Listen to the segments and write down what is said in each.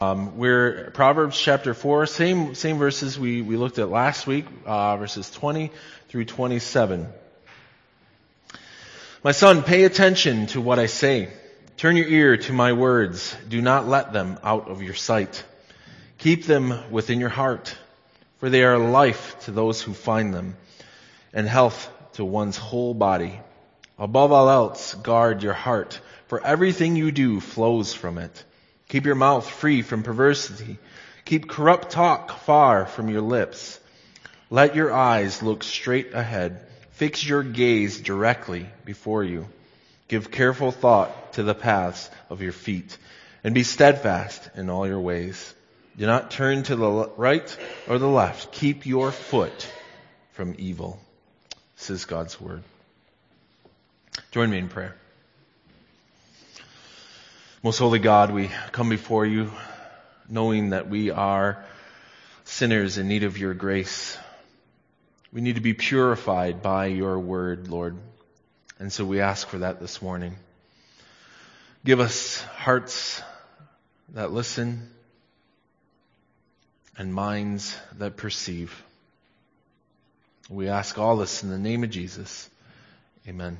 We're Proverbs chapter 4, same verses we looked at last week, verses 20 through 27. My son, pay attention to what I say. Turn your ear to my words. Do not let them out of your sight. Keep them within your heart, for they are life to those who find them, and health to one's whole body. Above all else, guard your heart, for everything you do flows from it. Keep your mouth free from perversity. Keep corrupt talk far from your lips. Let your eyes look straight ahead. Fix your gaze directly before you. Give careful thought to the paths of your feet, and be steadfast in all your ways. Do not turn to the right or the left. Keep your foot from evil. This is God's word. Join me in prayer. Most holy God, we come before you knowing that we are sinners in need of your grace. We need to be purified by your word, Lord. And so we ask for that this morning. Give us hearts that listen and minds that perceive. We ask all this in the name of Jesus. Amen.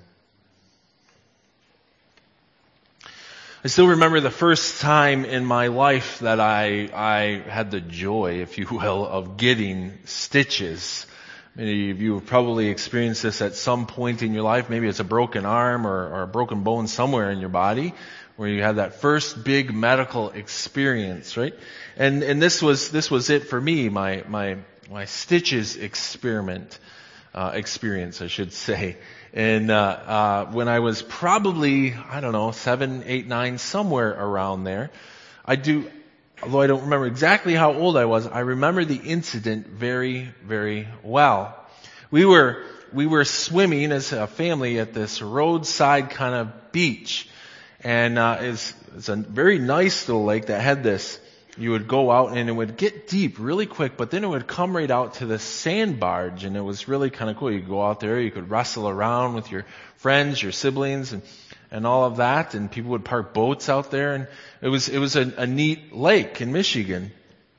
I still remember the first time in my life that I had the joy, if you will, of getting stitches. Many of you have probably experienced this at some point in your life. Maybe it's a broken arm or a broken bone somewhere in your body where you had that first big medical experience, right? And this was it for me, my stitches experience, I should say. And when I was probably, 7, 8, 9, somewhere around there, although I don't remember exactly how old I was, I remember the incident very, very well. We were swimming as a family at this roadside kind of beach. And it's a very nice little lake that had this. You would go out and it would get deep really quick, but then it would come right out to the sand barge, and it was really kind of cool. You could go out there, you could wrestle around with your friends, your siblings, and all of that, and people would park boats out there, and it was a neat lake in Michigan.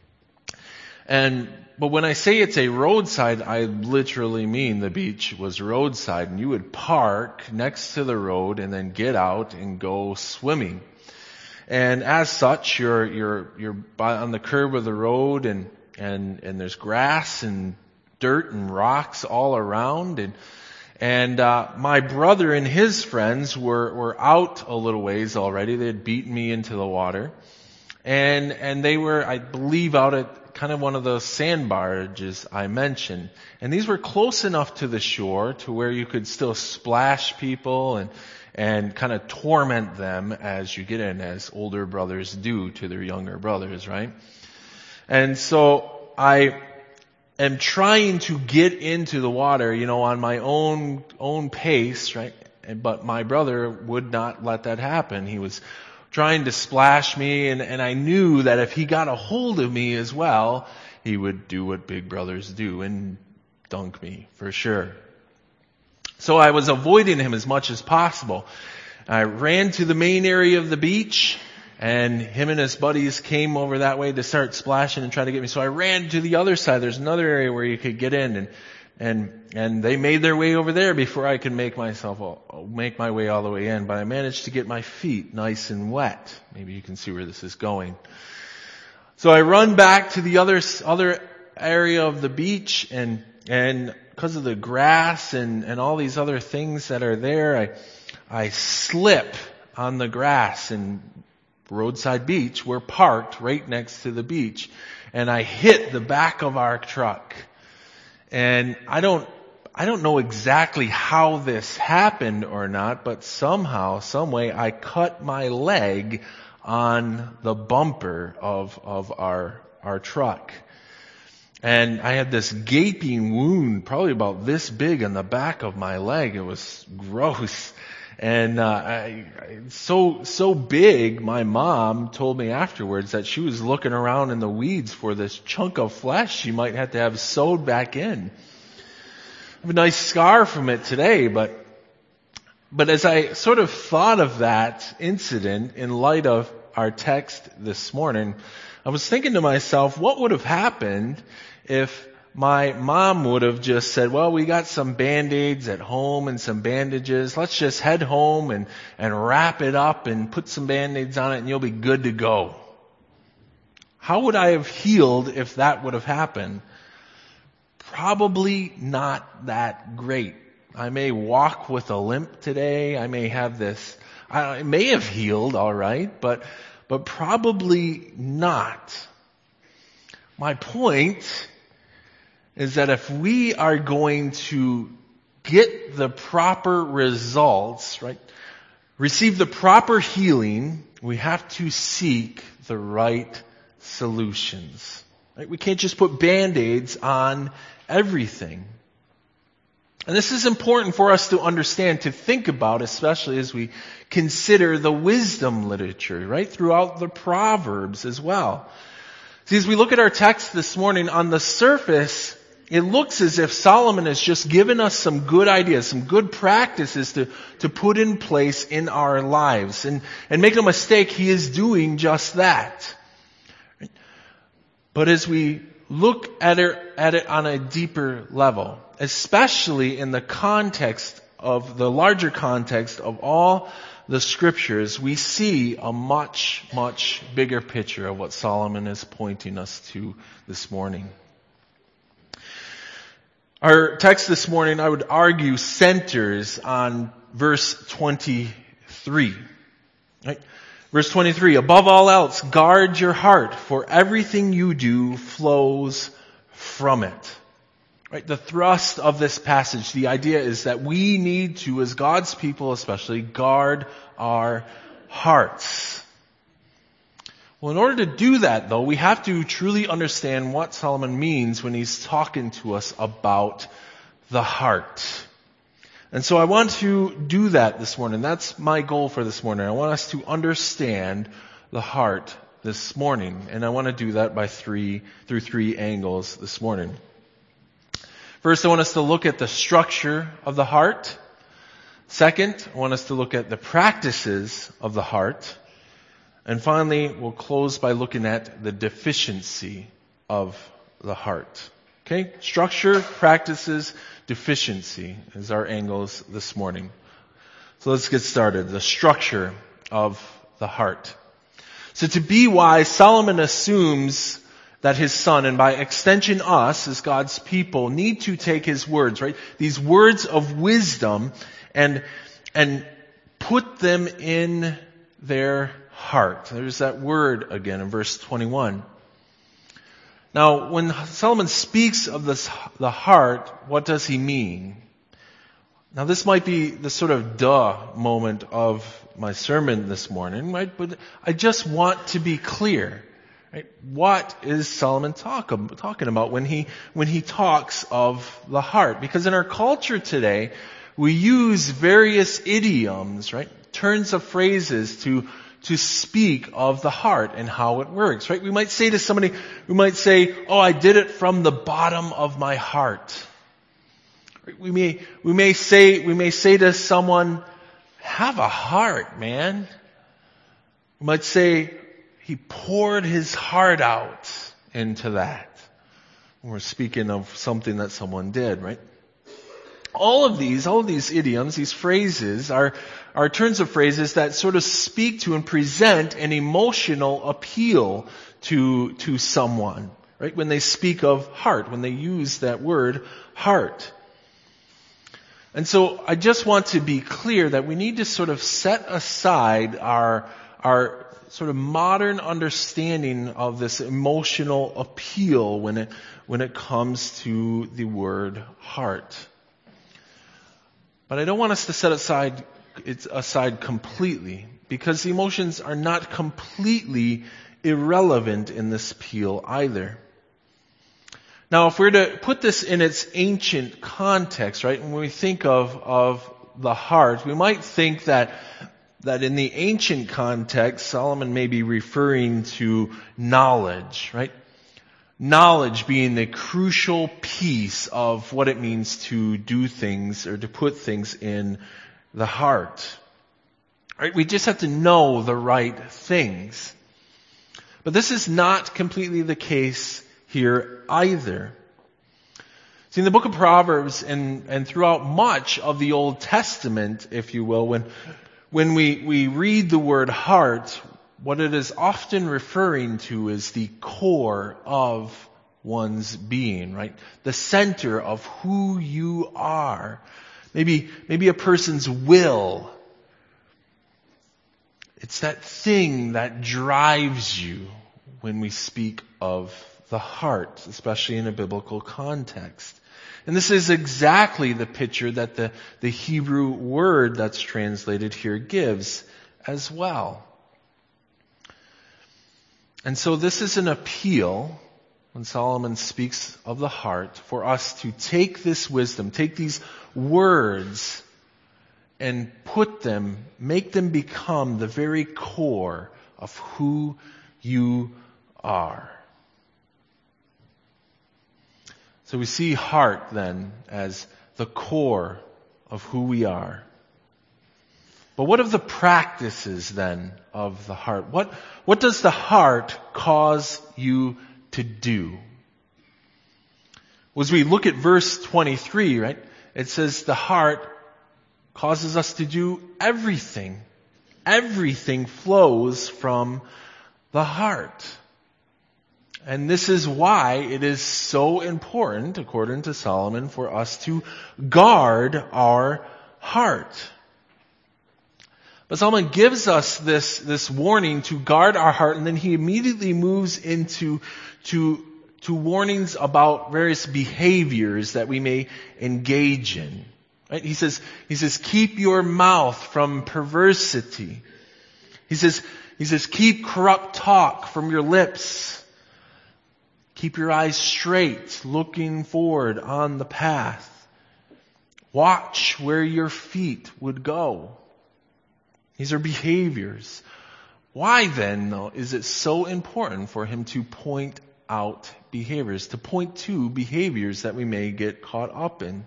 But when I say it's a roadside, I literally mean the beach was roadside, and you would park next to the road and then get out and go swimming. And as such, you're on the curb of the road, and there's grass and dirt and rocks all around, and my brother and his friends were out a little ways already. They had beaten me into the water, and they were, I believe, out at kind of one of those sand barges I mentioned. And these were close enough to the shore to where you could still splash people and kind of torment them as you get in, as older brothers do to their younger brothers, right? And so I am trying to get into the water, on my own pace, right? But my brother would not let that happen. He was trying to splash me, and I knew that if he got a hold of me as well, he would do what big brothers do and dunk me for sure. So I was avoiding him as much as possible. I ran to the main area of the beach, and him and his buddies came over that way to start splashing and try to get me. So I ran to the other side. There's another area where you could get in, and they made their way over there before I could make my way all the way in. But I managed to get my feet nice and wet. Maybe you can see where this is going. So I run back to the other area of the beach, and because of the grass and all these other things that are there, I slip on the grass, and roadside beach, we're parked right next to the beach, and I hit the back of our truck. And I don't know exactly how this happened or not, but somehow, some way, I cut my leg on the bumper of our truck. And I had this gaping wound, probably about this big on the back of my leg. It was gross. And so big, my mom told me afterwards that she was looking around in the weeds for this chunk of flesh she might have to have sewed back in. I have a nice scar from it today, but as I sort of thought of that incident in light of our text this morning, I was thinking to myself, what would have happened if my mom would have just said, well, we got some Band-Aids at home and some bandages. Let's just head home and wrap it up and put some Band-Aids on it and you'll be good to go. How would I have healed if that would have happened? Probably not that great. I may walk with a limp today. I may have this, I may have healed all right, but probably not. My point is that if we are going to get the proper results, right, receive the proper healing, we have to seek the right solutions. Right? We can't just put Band-Aids on everything. And this is important for us to understand, to think about, especially as we consider the wisdom literature, right? Throughout the Proverbs as well. See, as we look at our text this morning, on the surface, it looks as if Solomon has just given us some good ideas, some good practices to put in place in our lives. And make no mistake, he is doing just that. But as we look at it on a deeper level, especially in the context of the larger context of all the scriptures, we see a much, much bigger picture of what Solomon is pointing us to this morning. Our text this morning, I would argue, centers on verse 23. Right? Verse 23, above all else, guard your heart, for everything you do flows from it. Right? The thrust of this passage, the idea is that we need to, as God's people especially, guard our hearts. Well, in order to do that, though, we have to truly understand what Solomon means when he's talking to us about the heart. And so I want to do that this morning. That's my goal for this morning. I want us to understand the heart this morning. And I want to do that through three angles this morning. First, I want us to look at the structure of the heart. Second, I want us to look at the practices of the heart. And finally, we'll close by looking at the deficiency of the heart. Okay? Structure, practices, deficiency is our angles this morning. So let's get started. The structure of the heart. So to be wise, Solomon assumes that his son, and by extension us as God's people, need to take his words, right? These words of wisdom and put them in their heart. There's that word again in verse 21. Now, when Solomon speaks of the heart, what does he mean? Now, this might be the sort of moment of my sermon this morning, right? But I just want to be clear, right? What is Solomon talking about when he talks of the heart? Because in our culture today, we use various idioms, right? Turns of phrases to speak of the heart and how it works, right? We might say to somebody, oh, I did it from the bottom of my heart. We may say to someone, have a heart, man. We might say, he poured his heart out into that. We're speaking of something that someone did, right? All of these idioms, these phrases are turns of phrases that sort of speak to and present an emotional appeal to someone, right? When they speak of heart, when they use that word heart. And so I just want to be clear that we need to sort of set aside our sort of modern understanding of this emotional appeal when it comes to the word heart. But I don't want us to set it aside completely, because the emotions are not completely irrelevant in this appeal either. Now, if we're to put this in its ancient context, right, when we think of the heart, we might think that in the ancient context, Solomon may be referring to knowledge, right? Knowledge being the crucial piece of what it means to do things or to put things in the heart. Right? We just have to know the right things. But this is not completely the case here either. See, in the book of Proverbs and throughout much of the Old Testament, if you will, when we read the word heart, what it is often referring to is the core of one's being, right? The center of who you are. Maybe a person's will. It's that thing that drives you when we speak of the heart, especially in a biblical context. And this is exactly the picture that the Hebrew word that's translated here gives as well. And so this is an appeal, when Solomon speaks of the heart, for us to take this wisdom, take these words, and make them become the very core of who you are. So we see heart then as the core of who we are. But what of the practices then of the heart? What does the heart cause you to do? As we look at verse 23, right? It says the heart causes us to do everything. Everything flows from the heart. And this is why it is so important, according to Solomon, for us to guard our heart. But Solomon gives us this warning to guard our heart, and then he immediately moves into warnings about various behaviors that we may engage in. Right? He says, keep your mouth from perversity. He says, keep corrupt talk from your lips. Keep your eyes straight, looking forward on the path. Watch where your feet would go. These are behaviors. Why then, though, is it so important for him to point out behaviors, to point to behaviors that we may get caught up in?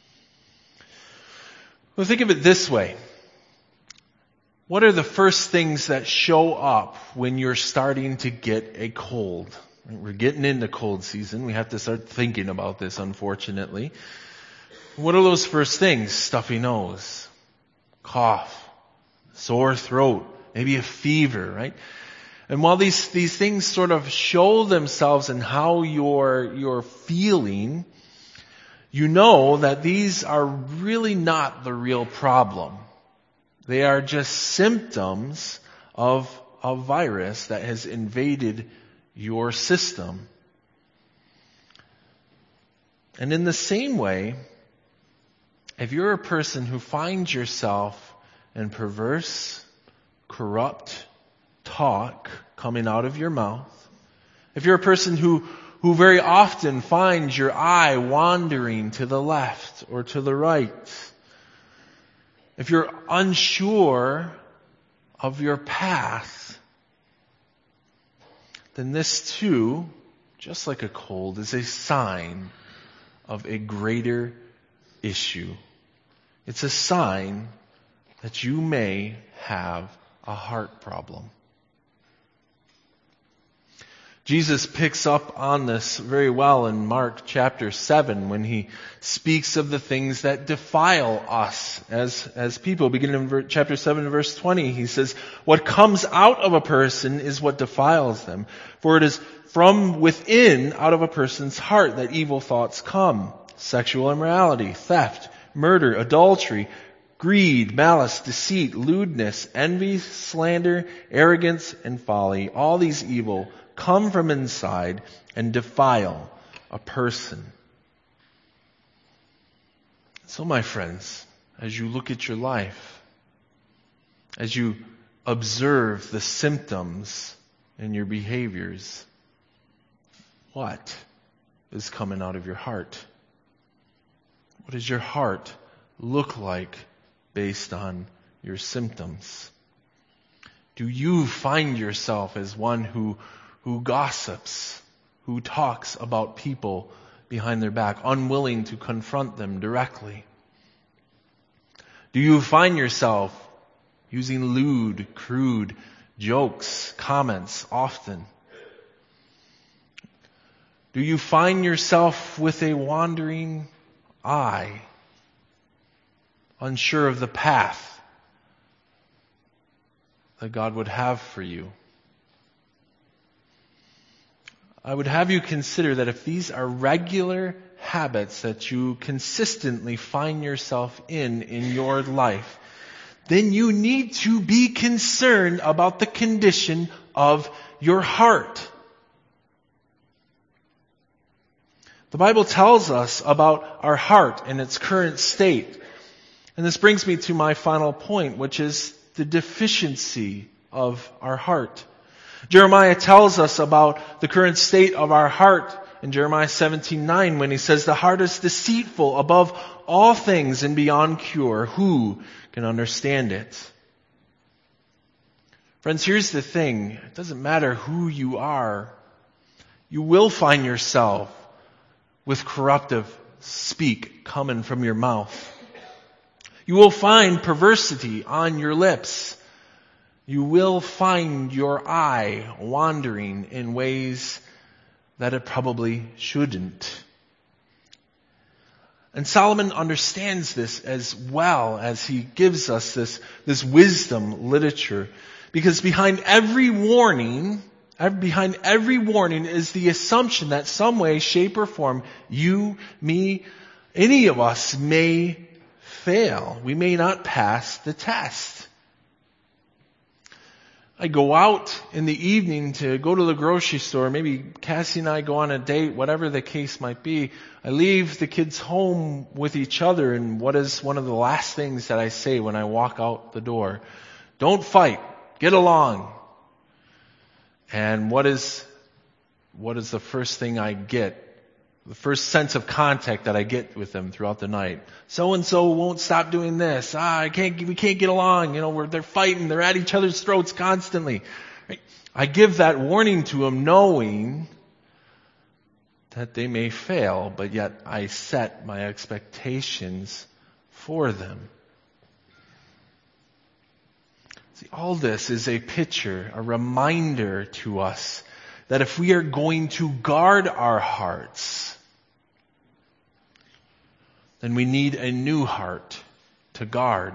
Well, think of it this way. What are the first things that show up when you're starting to get a cold? We're getting into cold season. We have to start thinking about this, unfortunately. What are those first things? Stuffy nose, cough, sore throat, maybe a fever, right? And while these things sort of show themselves in how you're feeling, you know that these are really not the real problem. They are just symptoms of a virus that has invaded your system. And in the same way, if you're a person who finds yourself in perverse, corrupt talk coming out of your mouth, if you're a person who very often finds your eye wandering to the left or to the right, if you're unsure of your path, then this too, just like a cold, is a sign of a greater issue. It's a sign that you may have a heart problem. Jesus picks up on this very well in Mark chapter 7 when he speaks of the things that defile us as people. Beginning in chapter 7 verse 20, he says, what comes out of a person is what defiles them. For it is from within, out of a person's heart, that evil thoughts come. Sexual immorality, theft, murder, adultery, greed, malice, deceit, lewdness, envy, slander, arrogance, and folly. All these evil come from inside and defile a person. So, my friends, as you look at your life, as you observe the symptoms in your behaviors, what is coming out of your heart? What does your heart look like based on your symptoms? Do you find yourself as one who gossips, who talks about people behind their back, unwilling to confront them directly? Do you find yourself using lewd, crude jokes, comments often? Do you find yourself with a wandering eye, unsure of the path that God would have for you? I would have you consider that if these are regular habits that you consistently find yourself in your life, then you need to be concerned about the condition of your heart. The Bible tells us about our heart and its current state. And this brings me to my final point, which is the deficiency of our heart. Jeremiah tells us about the current state of our heart in Jeremiah 17:9 when he says, "The heart is deceitful above all things and beyond cure. Who can understand it?" Friends, here's the thing. It doesn't matter who you are. You will find yourself with corruptive speak coming from your mouth. You will find perversity on your lips. You will find your eye wandering in ways that it probably shouldn't. And Solomon understands this as well as he gives us this wisdom literature. Because behind every warning is the assumption that some way, shape, or form, you, me, any of us may fail. We may not pass the test. I go out in the evening to go to the grocery store. Maybe Cassie and I go on a date, whatever the case might be. I leave the kids home with each other, and what is one of the last things that I say when I walk out the door? Don't fight. Get along. And what is the first thing I get? The first sense of contact that I get with them throughout the night. So-and-so won't stop doing this. We can't get along. They're fighting. They're at each other's throats constantly. Right? I give that warning to them knowing that they may fail, but yet I set my expectations for them. See, all this is a picture, a reminder to us that if we are going to guard our hearts, then we need a new heart to guard.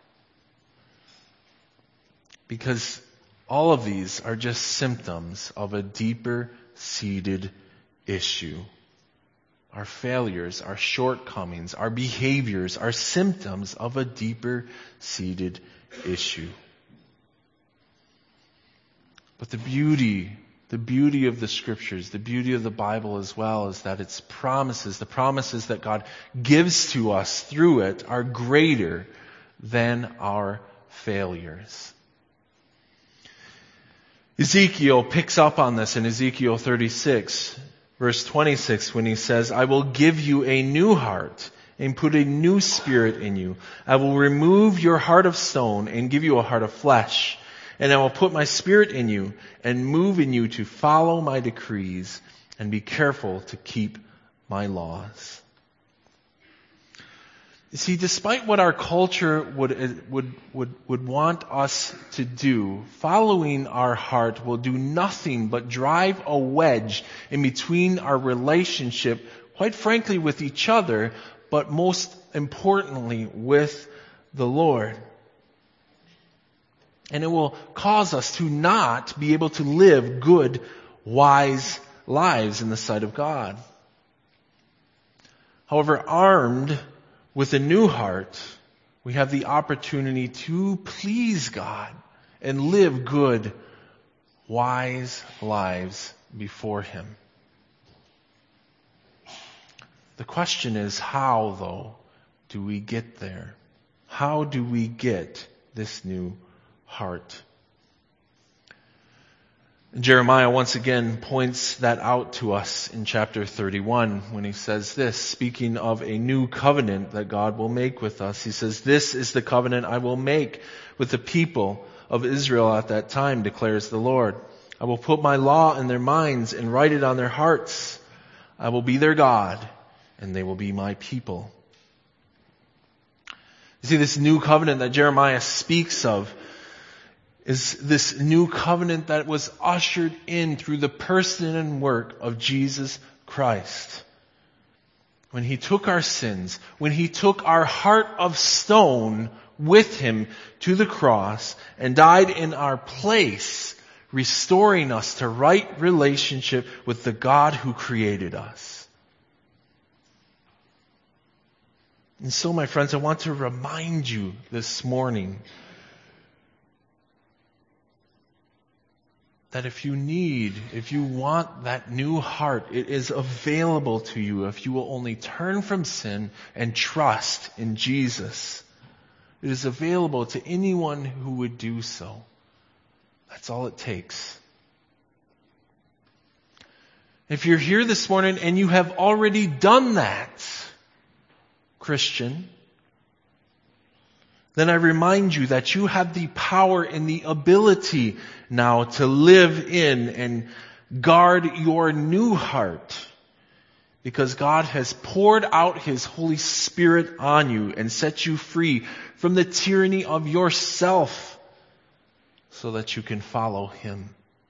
Because all of these are just symptoms of a deeper seated issue. Our failures, our shortcomings, our behaviors are symptoms of a deeper seated issue. But the beauty of the Scriptures, the beauty of the Bible as well, is that its promises, the promises that God gives to us through it, are greater than our failures. Ezekiel picks up on this in Ezekiel 36, verse 26, when he says, "I will give you a new heart and put a new spirit in you. I will remove your heart of stone and give you a heart of flesh. And I will put my spirit in you and move in you to follow my decrees and be careful to keep my laws." You see, despite what our culture would want us to do, following our heart will do nothing but drive a wedge in between our relationship, quite frankly, with each other, but most importantly, with the Lord. And it will cause us to not be able to live good, wise lives in the sight of God. However, armed with a new heart, we have the opportunity to please God and live good, wise lives before Him. The question is, how, though, do we get there? How do we get this new heart? Jeremiah once again points that out to us in chapter 31 when he says this, speaking of a new covenant that God will make with us. He says, "This is the covenant I will make with the people of Israel at that time, declares the Lord. I will put my law in their minds and write it on their hearts. I will be their God, and they will be my people." You see, this new covenant that Jeremiah speaks of is this new covenant that was ushered in through the person and work of Jesus Christ. When He took our sins, when He took our heart of stone with Him to the cross and died in our place, restoring us to right relationship with the God who created us. And so, my friends, I want to remind you this morning that if you want that new heart, it is available to you if you will only turn from sin and trust in Jesus. It is available to anyone who would do so. That's all it takes. If you're here this morning and you have already done that, Christian, then I remind you that you have the power and the ability now to live in and guard your new heart, because God has poured out His Holy Spirit on you and set you free from the tyranny of yourself so that you can follow Him.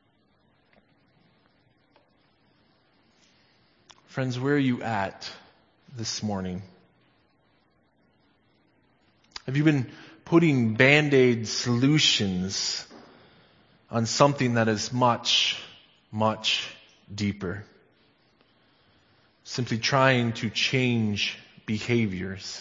Friends, where are you at this morning? Have you been putting Band-Aid solutions on something that is much, much deeper? Simply trying to change behaviors.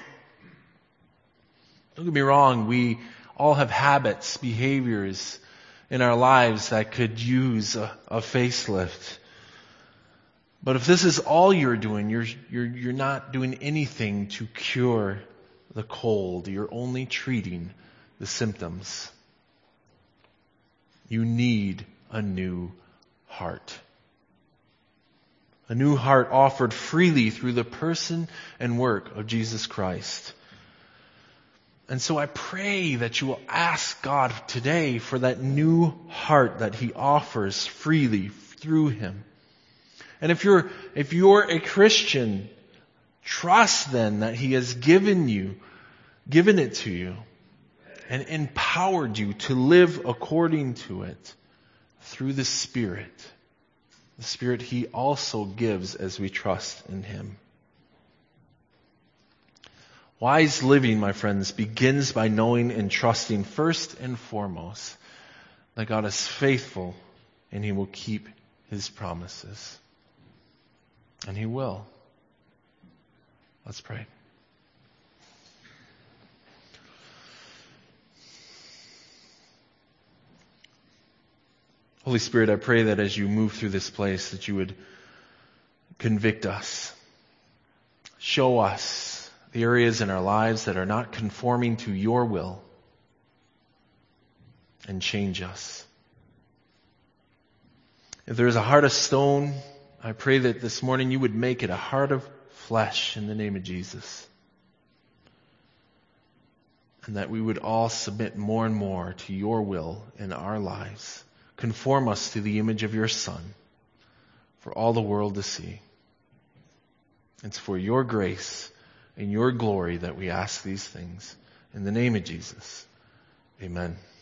Don't get me wrong, we all have habits, behaviors in our lives that could use a facelift. But if this is all you're doing, you're not doing anything to cure the cold. You're only treating the symptoms. You need a new heart. A new heart offered freely through the person and work of Jesus Christ. And so I pray that you will ask God today for that new heart that He offers freely through Him. And if you're a Christian, trust then that He has given it to you and empowered you to live according to it through the Spirit. The Spirit He also gives as we trust in Him. Wise living, my friends, begins by knowing and trusting first and foremost that God is faithful and He will keep His promises. And He will. Let's pray. Holy Spirit, I pray that as you move through this place, that you would convict us. Show us the areas in our lives that are not conforming to your will, and change us. If there is a heart of stone, I pray that this morning you would make it a heart of flesh in the name of Jesus. And that we would all submit more and more to your will in our lives. Conform us to the image of your Son for all the world to see. It's for your grace and your glory that we ask these things. In the name of Jesus, amen.